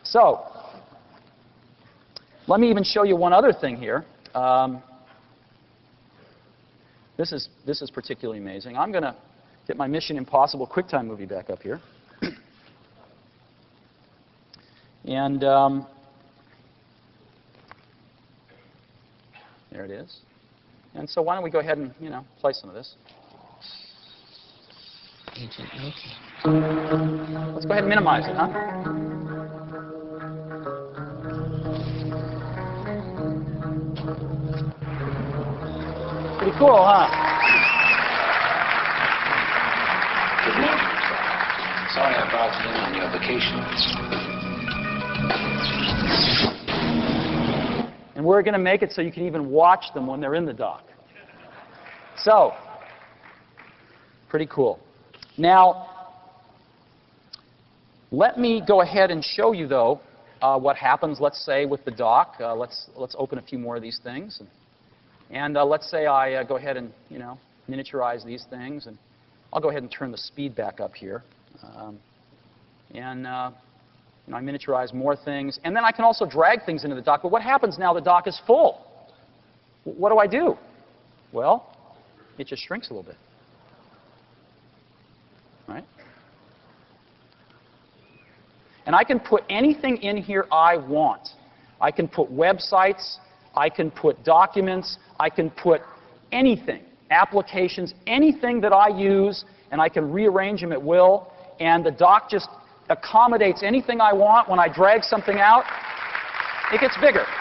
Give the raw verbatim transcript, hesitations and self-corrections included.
So let me even show you one other thing here. Um, this is this is particularly amazing. I'm going to get my Mission Impossible QuickTime movie back up here. And um, there it is. And so why don't we go ahead and, you know, play some of this. Agent Loki. Let's go ahead and minimize it, huh? Pretty cool, huh? Good morning. Sorry I barged in on your vacation. And we're going to make it so you can even watch them when they're in the dock. So, pretty cool. Now, let me go ahead and show you, though, uh, what happens, let's say, with the dock. Uh, let's, let's open a few more of these things. And, and uh, let's say I uh, go ahead and, you know, miniaturize these things. And I'll go ahead and turn the speed back up here. Um, and uh, you know, I miniaturize more things. And then I can also drag things into the dock. But what happens now the dock is full? What do I do? Well, it just shrinks a little bit. Right? And I can put anything in here I want. I can put websites. I can put documents. I can put anything, applications, anything that I use, and I can rearrange them at will. And the dock just accommodates anything I want. When I drag something out, it gets bigger.